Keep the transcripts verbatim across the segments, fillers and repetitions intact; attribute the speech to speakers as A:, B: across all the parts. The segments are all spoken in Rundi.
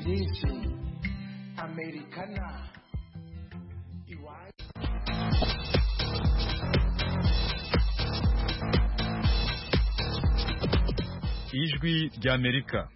A: D C, Americana.
B: Ijwi ry'Amerika.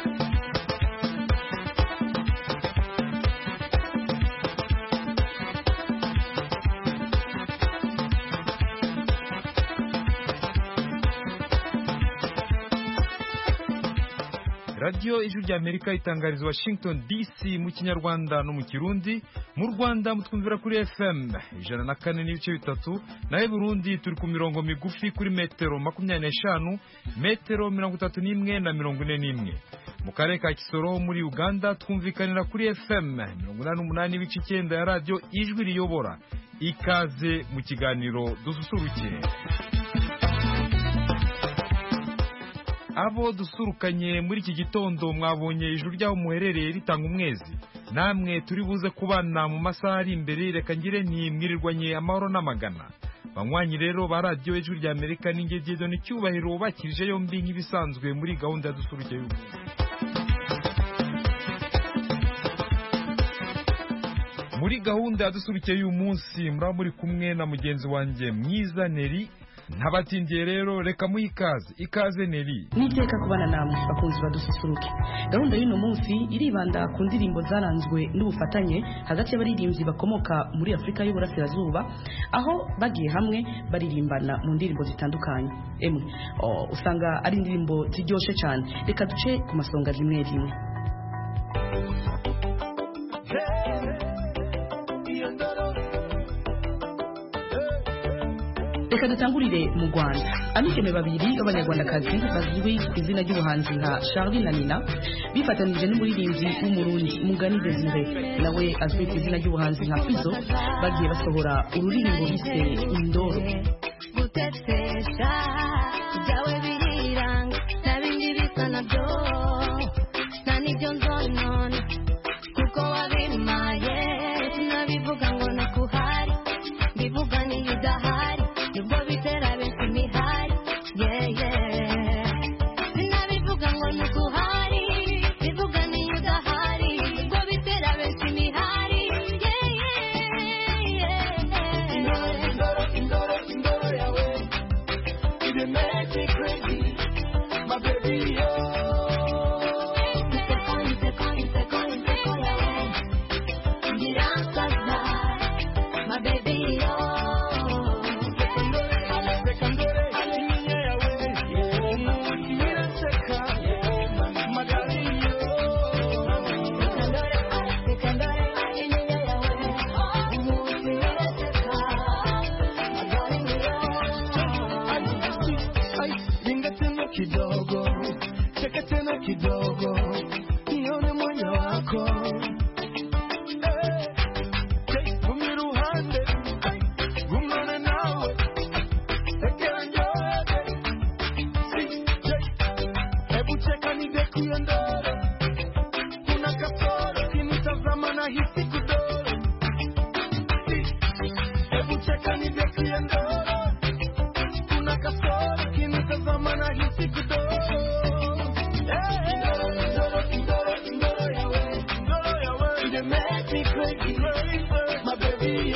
B: Radio Ijwi ry'Amerika itangariza Washington D C mu Kinyarwanda no mu Kirundi. Mu Rwanda mutwumvira kuri F M ijana na kane n'ibice bitatu, naho Burundi turi ku mirongo migufi kuri metero makumyabiri n'eshanu, metero mirongo itatu n'imwe na mirongo ine n'imwe. Mu karere ka Kisoro muri Uganda twumvikanira kuri F M mirongo inani n'umunani n'ibice icyenda ya Radio Ijwi riyobora. Ikaze mu kiganiro dususuruke. Abo dusurukanye muri iki gitondo mwabonye ijuru ryaho muherereye ritanga umwezi. Namwe turi buze kubana mu masaha ari imbere, reka ngire nti mwirirwanye amahoro n'amagana. Banywanyi rero ba Radio Ijwi ry'Amerika n'ingegezo n'icyubahiro bakirije yombi nk'ibisanzwe muri gahunda ya dusuruke y'ubu. Muri gahunda ya dusuruke y'uyu munsi muraba muri kumwe na mugenzi wanjye Mwiza Neri. Ntabatindiye rero reka mu ikaze ikaze Neri.
C: Niteka kubana namwe bakunzi badususuruke. Gahunda y'ino munsi iribanda ku ndirimbo zaranzwe n'ubufatanye hagati y'abaririmbyi bakomoka muri Afrika y'Uburasirazuba, aho bagiye hamwe baririmbana mu ndirimbo zitandukanye. Emwe oh, usanga ari indirimbo ziryoshe cyane. Reka duce ku masonga rimwe rimwe. Reka dutangurire mu Rwanda. Amikeme babiri b'abanyarwandakazi bazwi ku izina ry'ubuhanzi nka Charlie na Nina bifatanije n'umuririmbyi w'umurundi Mugani Desire nawe azwi ku izina ry'ubuhanzi nka Fizo, bagiye basohora ururirimbo bise Indoro. Gutetesha byawe biriranga nabindi bisa nabyo nta nibyo nzonona kuko wabimaye sinabivuga ngo nakuhari bivuga niyo udahari nibwo bitera benshi imihari yeah yeah sinabivuga ngo nakuhari bivuga niyo udahari nibwo bitera benshi imihari yeah yeah indoro indoro indoro yawe you make me crazy my baby yo kidogo cheka tena kidogo nione moyo wako hey gumiruhande gumana nawe ekanjoe hebu cheka nidekuyondoro kuna kasoro kinitazama na hisi kudoro hebu cheka nidekuyondoro kuna kasoro kinitazama na hisi kudoro. My baby,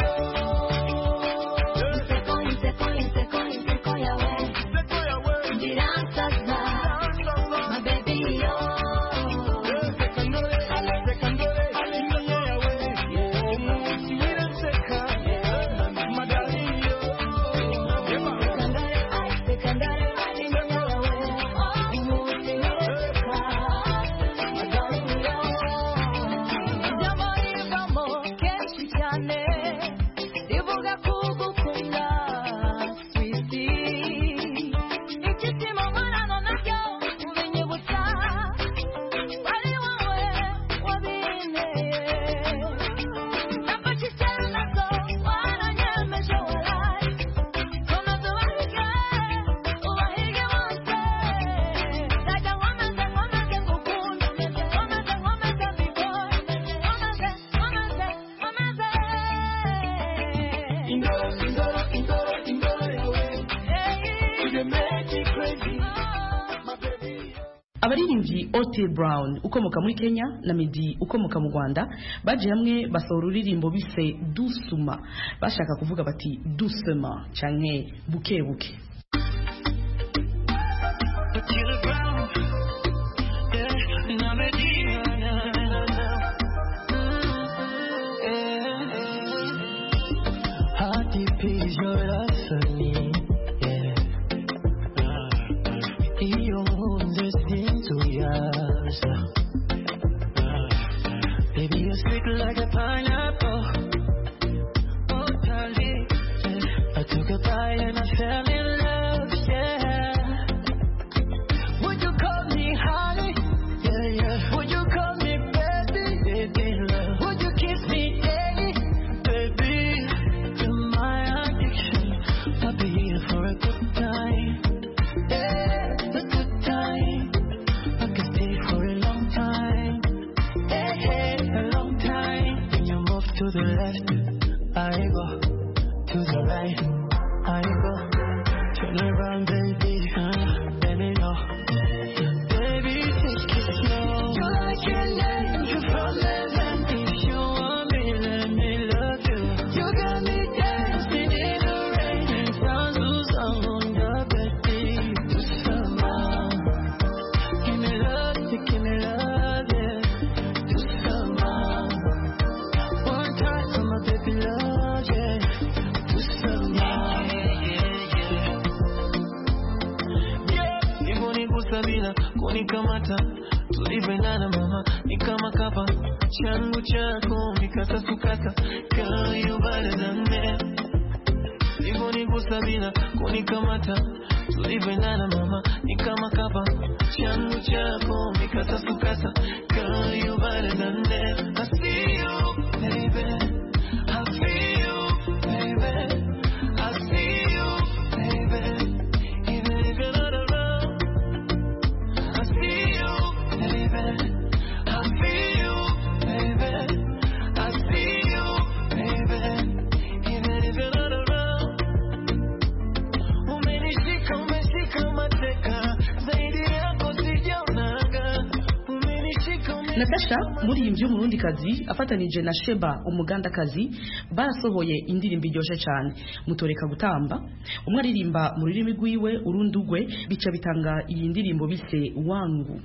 C: abaririmbyi Otile Brown ukomoka muri Kenya na Meddy ukomoka mu Rwanda baje hamwe basohora uririmbo bise Dusuma bashaka kuvuga bati Dusuma canke buke buke.
A: Is your love for me, yeah. Your wounds seem to yours. Baby, you're sweet like a pineapple. Oh, darling, yeah. I took a bite and I fell in love, yeah. Would you call me honey? Yeah, yeah. Would you call me baby? Baby, love. Would you kiss me daily? Baby, you're my addiction. I'll be here for a good time. Yeah, a good time. I can stay for a long time. Hey, hey, a long time. When you move to the left, I go. To the right, I go. Turn around, baby. Uh, let me know. Baby, take it slow. You like an angel from heaven. If you want me, let me love you. You got me dancing in the rain. And sounds who's on the bed. Just come on. Give me love, you give me love, yeah. Just come on. One time for my baby love, yeah. Just come on. Yeah, hivyo nigusa bila kunikamata, tulivyoendana mama ni kama kapa, changu chako mikasa sukasa, girl you better than that. Hivyo nigusa bila kunikamata, tulivyoendana mama ni kama kapa, changu chako mikasa sukasa, girl you better than that. I see you, baby. I feel you, baby. I see you, baby. Even if you're not around, I see you, baby. I feel you, baby. I see you, baby. Even if you're not around. Umenishika, umeshika mateka, zaidi yako sijaonaga. Umenishika, umeshika
C: Natasha muririmbyi w'umurundikazi afatanije na Sheba umugandakazi barasohoye indirimbo iryoshye cyane mutoreka gutamba. Umwe aririmba mu rurimi rwiwe urundi ugwe bica bitanga iyi ndirimbo bise wangu.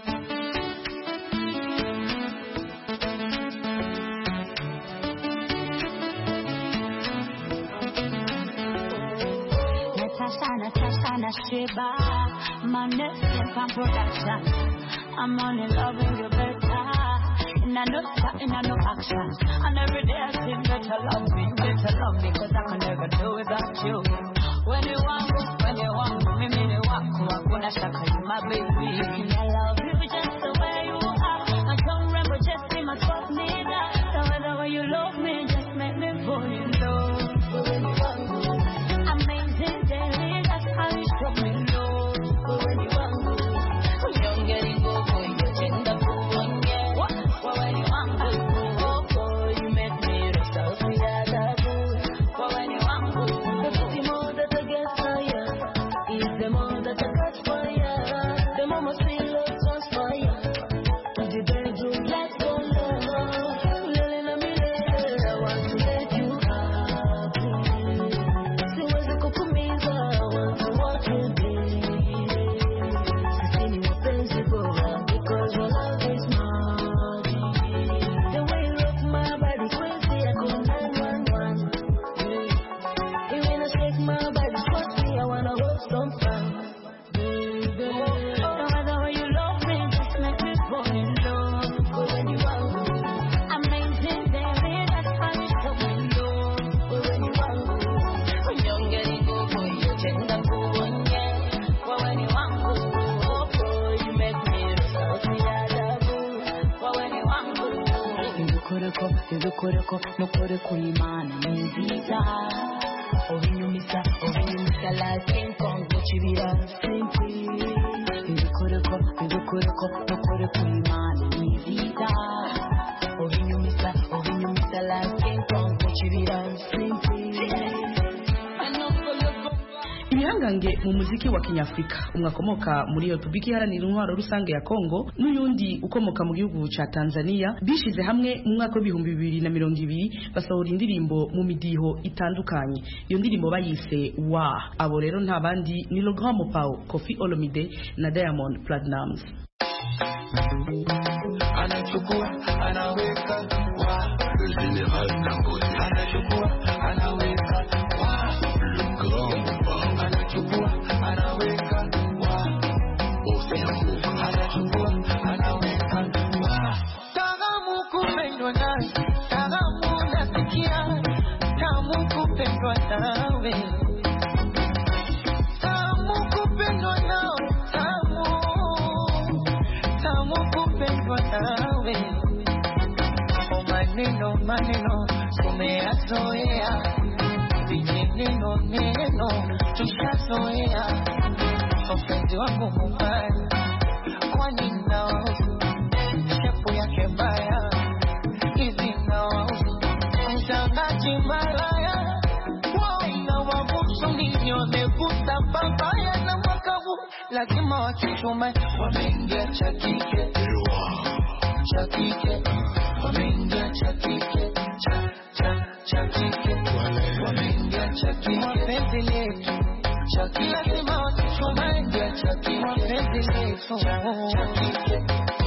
D: Natasha, Natasha, na Sheba, my next step production. I'm on in love with you better. And I know that, and I know action. And every day I say, better love me, better love me, cause I can never do without you. When you want me, when you want me, me, me, want me, I'm gonna shaka you, my baby. And I love you just the way you are. I don't remember just be my soft neither. So whether way you love me, just make me fall in love. But when you want me, amazing daily, that's how you show me love. But when you want me, young getting go boy, you tender boy, yeah. What? But when you want me, oh boy, you make me the stuff we had a boy. But when you want me, the more that I get fire, is the more that I catch fire. The more my feel love transpire. To the bedroom, let's go love. Lily, let me lay, I want to make you happy. See what's the cup of me, I want to watch you be. See me mapenzi bora, because your love is magic. The way you rock my body crazy, I go nine one one. You wanna shake my body, trust me, I wanna hold some fun. Baby, no matter how you love me, just make me fall in love. But when you want me, amazing baby, that's how you show me love. But when you want me, young getting go boy, you tender boy, yeah. But when you want me, oh boy, you make me the stuff we had a boy. But when you want me,
E: Idukoreko, idukoreko, nukoreko imana nziza. Obinyumisa, obinyumisa like King Kong, kuchibira simple. Idukoreko, idukoreko, nukoreko imana nziza. Obinyumisa, obinyumisa like King Kong, kuchibira simple.
C: Ibihangange twisange mu muziki wa Kinyafrika umwe akomoka muri Republika Iharanira Intwaro Rusange ya Kongo n'uyundi ukomoka mu gihugu ca Tanzania bishize hamwe mu mwaka w'ibihumbi bibiri na mirongo ibiri basohora indirimbo mu midiho itandukanye. Iyo ndirimbo bayise wa abo rero nta bandi ni Le Grand Mopao, Koffi Olomide na Diamond Platnumz.
A: Anachukua anaweka wa le général Dangote, anachukua anaweka wa le grand Mopao, anachukua anaweka wa Ocean, anachukua anaweka wa tamu kupendwa nawe, tamu nasikia, tamu kupendwa nawe, tamu kupendwa nawe, tamu tamu kupendwa nawe. O maneno maneno tumeyazoea, vijineno neno tushazoea. Mpenzi wangu mbaya, kwani nawahusu shepu yake mbaya, hivi nawahusu mtangaji malaya, wao nawahusu ninyone kuta babaya na mwaka huu lazima wakichume wameingia cha kike cha kike, wameingia cha kike cha cha cha kike, wameingia cha kike mapenzi letu cha kike, lazima wakichume wameingia cha kike mapenzi letu cha kike.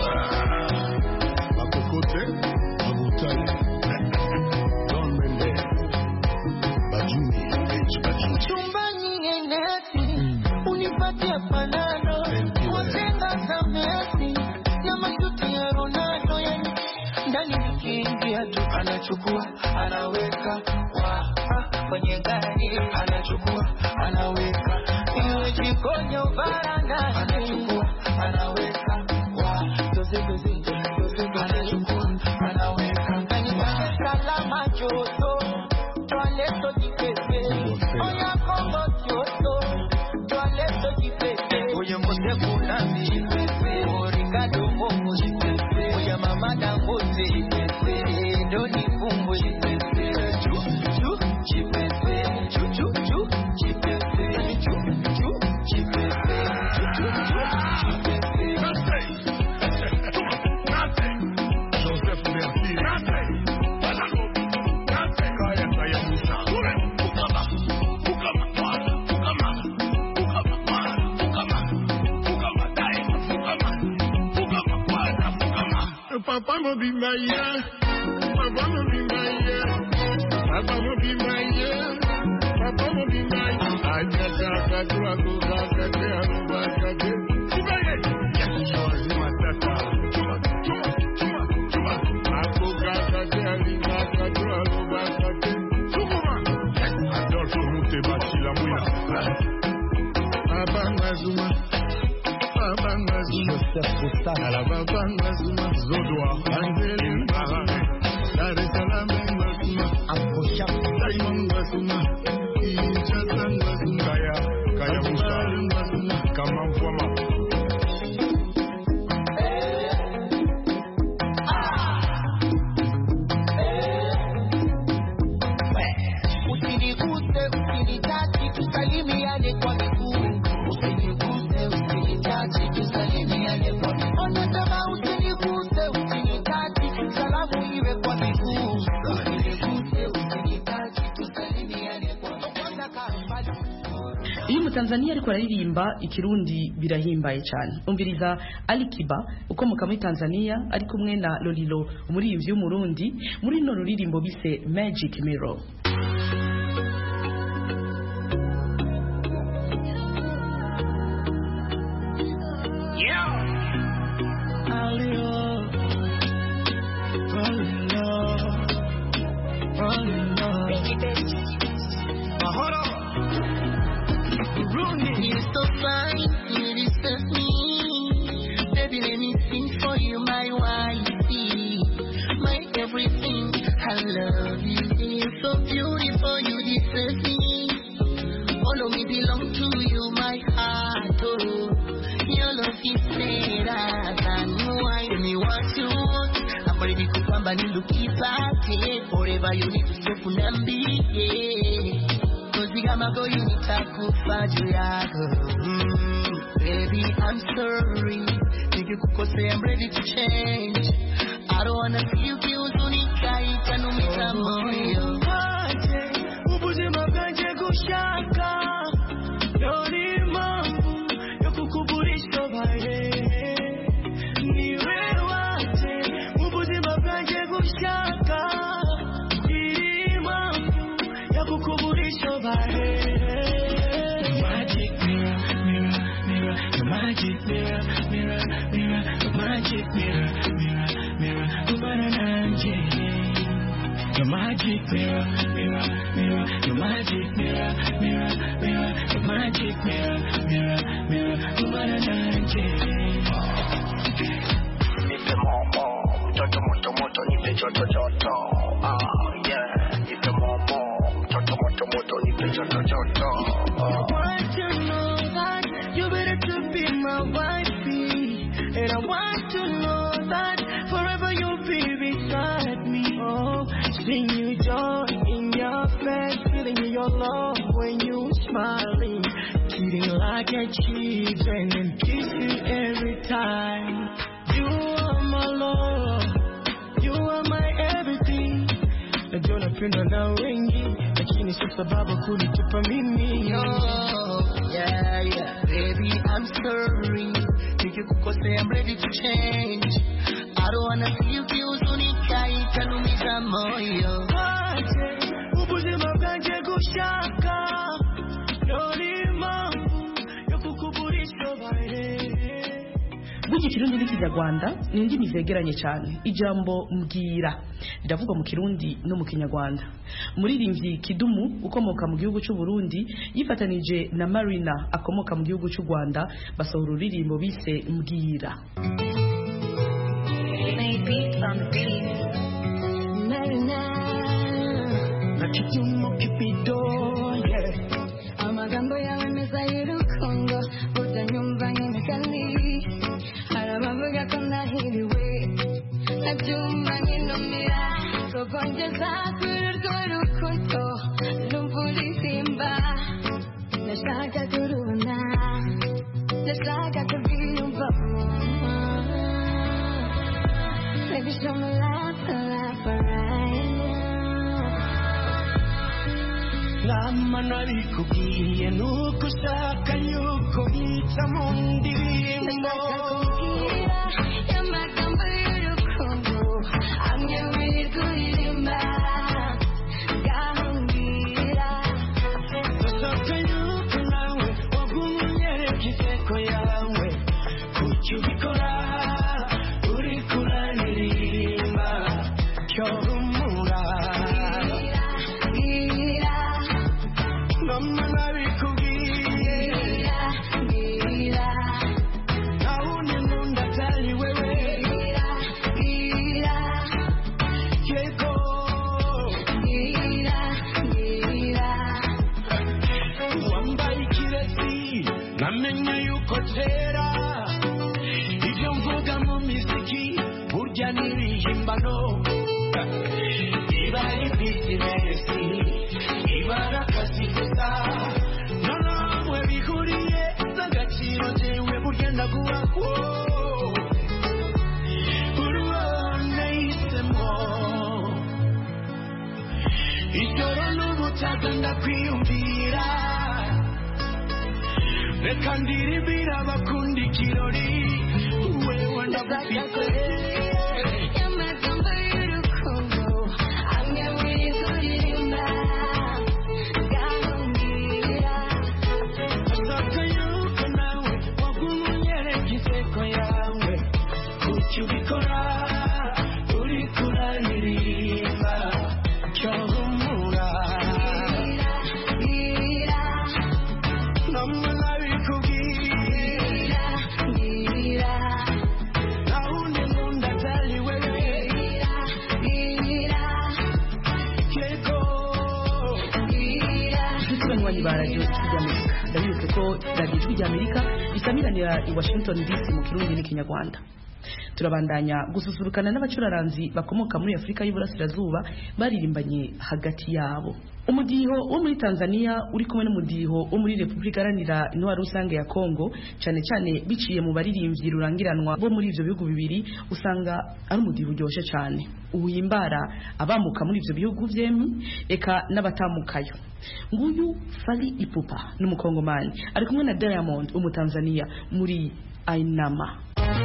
F: Makokote Abutali Don Mende Bajuni H Bajuni
A: chumbani enesi unipatia panado watenga za Messi na mashuti ya Ronaldo, yani ndani nikiingia tu anachukua anaweka wa kwenye gari, anachukua anaweka iwe jikoni au baranda, anachukua anaweka wa doze doze doze, anachukua anaweka ndani kwa salama joto toileto jipese oya Kongo joto toileto jipese oya mose kunami jipese origado mongo jipese oya mama Dangote jipese doni kumbo jipese chu chu jipese chu chu chu jipese chu chu jipese chu chu jipese
F: Joseph Merci Kaya Kaya Musa Ukama Ukama Ukama Ukama Ukama Ukama Dai Ukama Ukama Ukama Ukama Papa mo be my yeah, Papa mo be my yeah, Papa mo be my yeah, Papa mo be my yeah. Aja kaka tua kuka kake aruba kake. Sibaye, yes, shozi matata. Chuma, chuma, chuma, chuma. Ako kaka kake alina kake aruba kake. Sukuma, yes, Adolfo Mute Bachila Mouya. Abanga Zuma, Abanga Zuma. Joseph Bustana, Alabanga Zuma. Zodoa, Angelin Bahane. Dar es Salaam Zuma. Akoshak, Diamond Zuma. Ijazanga Zuma. Kaya, Kaya Musa. Kama Mfwama.
A: Usiniguse, usinitachi, tusalimiane kwa miguu. Usiniguse, usinitachi, tusalimiane kwa miguu. Onataka usiniguse, usinitachi, salamu iwe kwa miguu. Usiniguse, usinitachi, tusalimiane kwa miguu.
C: Iyo mu Tanzania ariko araririmba ikirundi birahimbaye cyane. Umviriza Ali Kiba ukomoka muri Tanzania ari kumwe na Lolilo umuririmbyi w'umurundi muri no ruririmbo bise Magic Mirror.
A: You're so fine, you disturb me. Baby, let me sing for you, my wifey, my everything. I love you. You're so beautiful, you deserve me. All of me belong to you, my heart. Oh, your love is better than wine. Tell me what you want. I'm ready to come and look at it. Forever you need to step on and be. Cause we yamago nitakufa juu yako. Mm, baby, I'm sorry. Nikikukosea, I'm ready to change. I don't wanna see you kihuzunika, itanumiza moyo. Aje, ubuzima bwanje gushaka. Yoni mambo yo kukuburisha bae. Niwe wate, ubuzima bwanje gushaka. Iri mambo yo kukuburisha bae. Magic mirror, mirror, mirror, the magic mirror, mirror, mirror, the magic mirror, mirror, mirror, ubananje. The magic mirror, mirror, mirror, the magic mirror, mirror, mirror, the magic mirror, mirror, mirror, ubananje. Nipe momo, mtoto moto moto, nipe joto joto. Ah yeah, nipe momo, mtoto moto moto, nipe joto joto. I want to know that you better to be my wifey, and I want to know that forever you'll be beside me. Oh, seeing you joy in your face, feeling your love when you smiling, treating like a children and kiss you every time. You are my love, you are my everything. Najua napenda na wengi, lakini sio sababu kunitupa mimi. Oh, yeah, yeah, baby, I'm sorry. Nikikukosea, I'm ready to change. I don't wanna see you kihuzunika, itanumiza moyo. Aje, ubuzima bwanje gushaka. Yoni mambo yo kukuburisha bae.
C: Bugi Kirundi n'Ikinyarwanda ni indimi zegeranye cyane. Ijambo mbwira riravugwa mu Kirundi no mu Kinyarwanda. Muririmbyi Kidumu ukomoka mu gihugu cy'u Burundi yifatanije na Marina akomoka mu gihugu cy'u Rwanda basohora uririmbo bise mbwira.
A: Kidumu kipido, yeah.
E: Amagambo yawe meza y'urukundo utanyumva nk'imigani. Harabavuga ko nahiriwe nabyumva nk'inumira koko ngeza kuri urwo rukundo numva uririmba. Ndashaka kurubona, ndashaka kurwiyumvamo. Baby, show me love, love right now.
A: Lama nabikubwiye nuko ushaka yuko bica mu ndirimbo.
E: Y'amagambo y'urukundo amwe wiguririmba gahungira.
A: Ndashaka yuko nawe waguma unyereka inseko yawe, kuki ubikora uri kuraririmba cyo humura. Mama nabikubwiye nawundi nkunda atari wewe. Yego wambaye ikirezi namenye yuko kera ibyo mvuga mu miziki burya n'ibihimbano. Iba ari bizinesi, iba ari akazi gusa, nta namwe bihuriye n'agaciro jewe burya ndaguhako. Uruhande hisemo ijoro n'ubutaga ndakwiyumvira. Reka ndirimbira abakunda ikirori, wewe ndagufite.
E: Y'amagambo y'urukundo amwe wiguririmba gahungira.
A: Ndashaka yuko nawe waguma unyereka inseko yawe, kuki ubikora uri kuraririmba cyo humura. Mama nabikubwiye nawundi nkunda atari wewe. Yego
C: Abanywanyi ba Radio Ijwi ry'Amerika ndabibutse ko Radio Ijwi ry'Amerika isamiranira i Washington D C mu Kirundi n'Ikinyarwanda. turabandanya gususurukana n'abacuraranzi bakomoka muri Afrika y'Iburasirazuba baririmbanye hagati yabo. Umudiho wo muri Tanzania uri kumwe n'umudiho wo muri Republika Iharanira Intwaro Rusange ya Kongo, cyane cyane biciye mu baririmbyi rurangiranwa bo muri ivyo bihugu bibiri, usanga ari umudiho uryoshye cyane uhimbara abamuka muri ivyo bihugu vyempi eka n'abatamukayo. Nguyu Fally Ipupa n'umukongomani ari kumwe na Diamond umutanzania muri Ainama.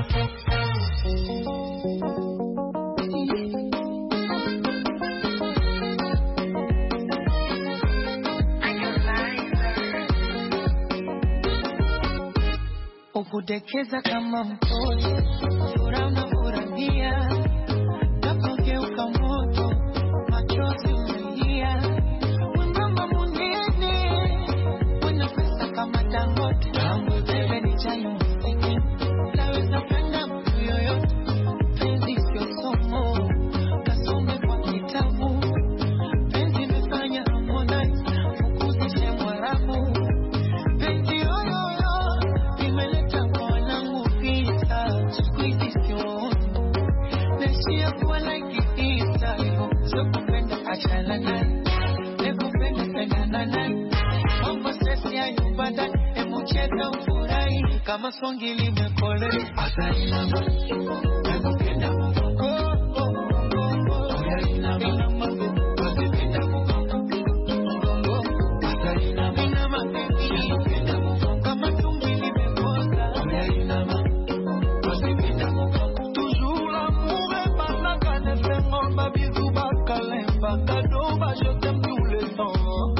A: Ukudekeza kama mtoto, furaha unafurahia, napogeuka moto, machozi unalia. Wembamba munene, una pesa kama Dangote, wewe ni chayo msiki, naweza penda mtu yoyote, penzi sio somo, kasome kwa kitabu, penzi imefanya Harmonize, fukuzishe Mwarabu, penzi yoyoyo, imeleta mwanangu vita, squeeze sio, nashia kuwa like Easter, sio kupenda achana naye, nekupenda pendana naye, mambo sesi ya nyumbada, emu cheta ufurahi, kama songi limekole, asa inama, nekupenda mgongo, oh, oh, oh, oh, ya inama, inama, nekupenda mgongo, mgongo, asa inama, inama, nekupenda mgongo, kama songi limekosa, ya inama, nekupenda mgongo. Toujours l'amour est par la canne, c'est mon babizou bakalemba, cadeau, bah je t'aime tout le temps.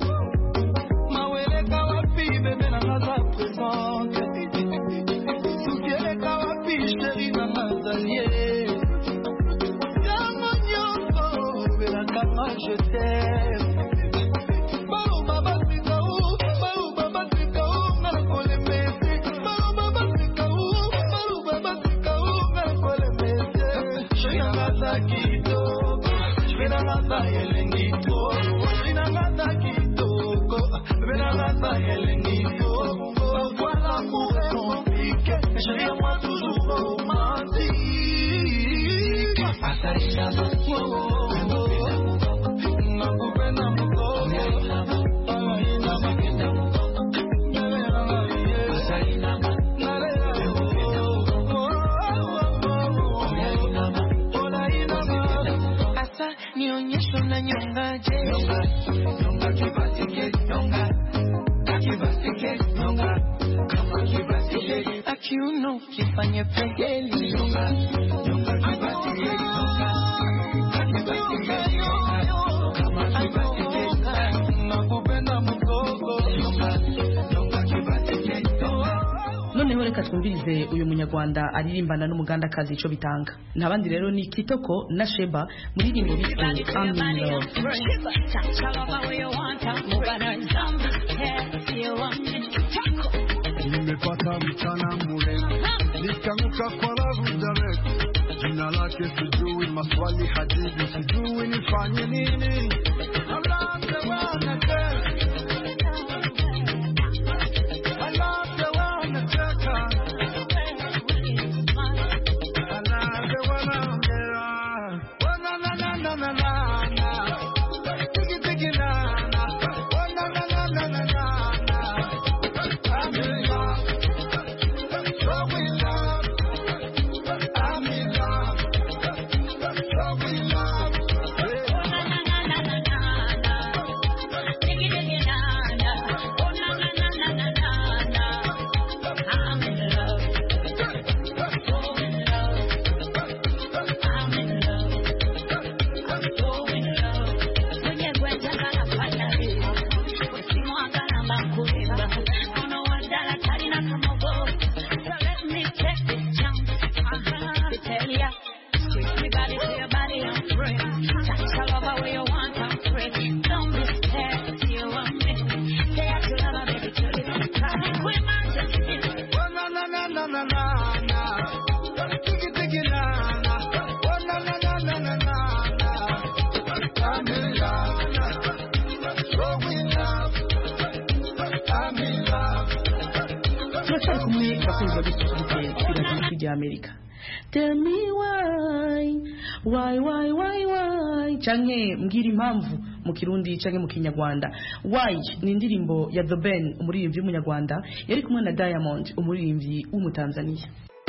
A: Mawele kawapi, bébé na ngaza présente. Soukiele kawapi, chéri na ngaza lié. Dama nyongo, bébé na kama je t'aime. Bao baba sika ou, bao baba sika ou, ngala kole mese. Bao baba sika ou, bao baba sika ou, ngala kole mese. Chéri na ngaza kitoko, chéri na ngaza elengito, chéri na ngaza kitoko, bébé na ngaza elengito. Parfois l'amour est compliqué, mais chéri à moi toujours romantique. Asayinama, oh oh oh, nakupenda mkono, asayinama, asayinama, asa nionyesho na nyongaje, nyonga kibasike, nyonga kibasike, nyonga kama kibasike, akiuno kifanye pegeli, nyonga nyonga kibasike, nyonga kibasike, nyonga kama kibasike, nakupenda mkogo, nyonga nyonga kibasike, nyonga.
C: Noneho reka twumvirize uyu munyarwanda aririmbana n'umugandakazi ico bitanga. Ntabandi rero ni Kitoko na Sheba muri rimbo bitwa I'm in Love.
G: Nimepata mchana mrefu, nikaanguka kwa lavu direct. Jina lake sijui, maswali hajibu, sijui nifanye nini. I love the one I take, I love the one I take, I love the one I'm there. Oh na na na na na na na, tiki tiki na na. Oh na na na na na na. I'm in love, so in love. I'm in love, so in love.
C: tell me why why why why why canke mbwira impamvu mu kirundi canke mu kinyarwanda. Why ni indirimbo ya The Ben umuririmbyi w'umunyarwanda yari kumwe na Diamond umuririmbyi w'umutanzania.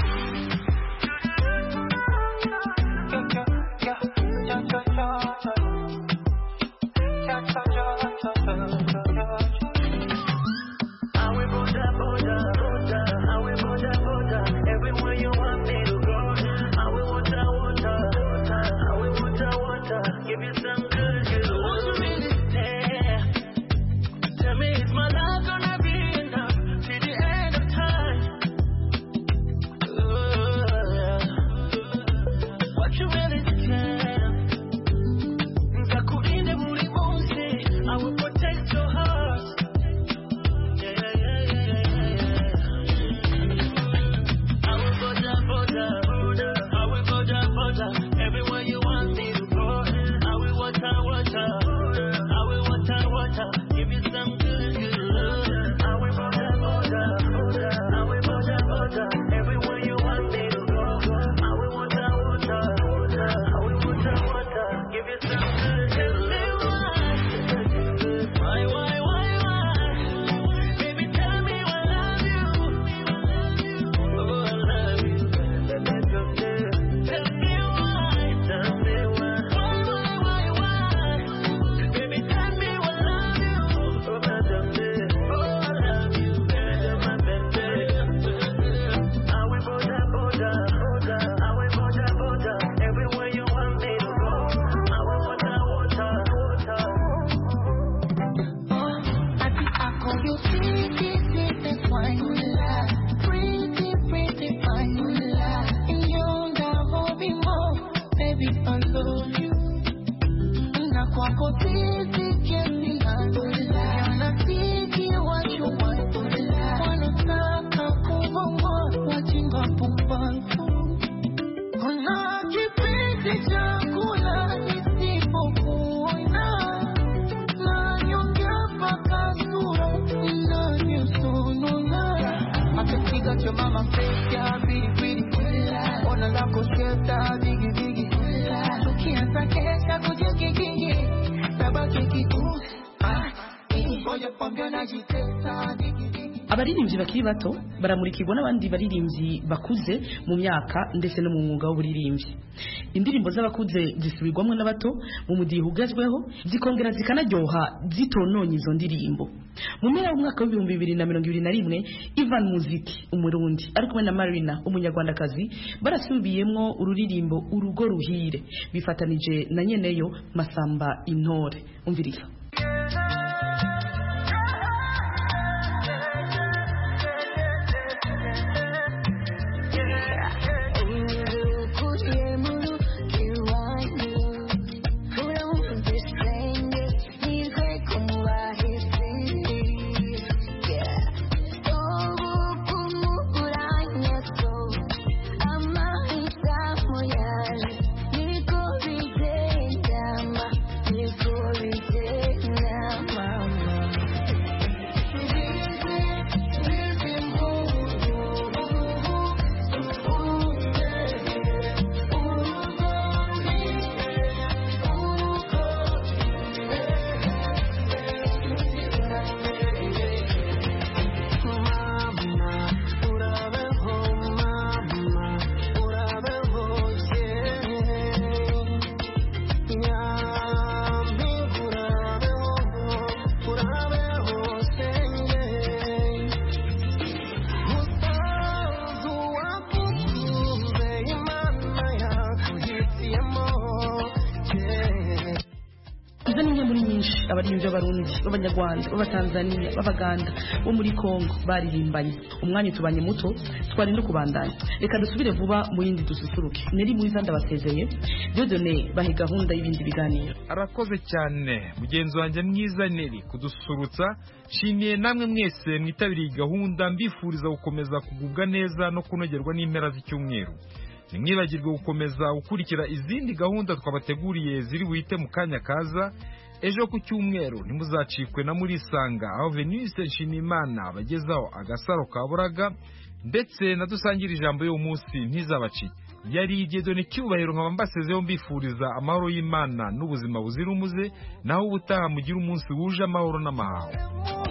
C: Abaririmbyi bakiri bato baramurikirwa n'abandi baririmbyi bakuze mu myaka ndetse no mu mwuga w'uburirimbyi. Indirimbo z'abakuze zisubirwamo n'abato mu mudiho ugezweho zikongera zikanaryoha zitononye izo ndirimbo. Mu mpera y'umwaka w'ibihumbi bibiri na mirongo ibiri na rimwe Ivan Muziki umurundi ari kumwe na Marina umunyarwandakazi barasubiyemwo ururirimbo Urugo Ruhire bifatanije na nyeneyo Masamba Intore. Umviriza. Abaririmbyi b'abarundi b'abanyarwanda b'abatanzania b'abaganda bo muri Kongo baririmbanye. Umwanya tubanye muto twari no kubandanya. Reka dusubire vuba mu yindi dususuruke. Neri mwiza ndabasezeye. Dieudonné bahe gahunda y'ibindi biganiro.
B: Arakoze cyane mugenzi wanjye mwiza Neri kudusurutsa. Shimiye namwe mwese mwitabiriye gahunda mbifuriza gukomeza kugubwa neza no kunogerwa n'impera z'icyumweru. Nimwibagirwe gukomeza gukurikira izindi gahunda twabateguriye ziri buhite mu kanya kaza. Ejo ku cyumweru ntimuzacikwe na Murisanga aho Venise Nshimiyimana abagezaho agasaro ka Buraga ndetse na dusangira ijambo y'umunsi ntizabacike. yari Dieudonné Cyubahiro nkaba mbasezeho mbifuriza amahoro y'Imana n'ubuzima buzira umuze naho ubutaha mugira umunsi wuje amahoro n'amahaho.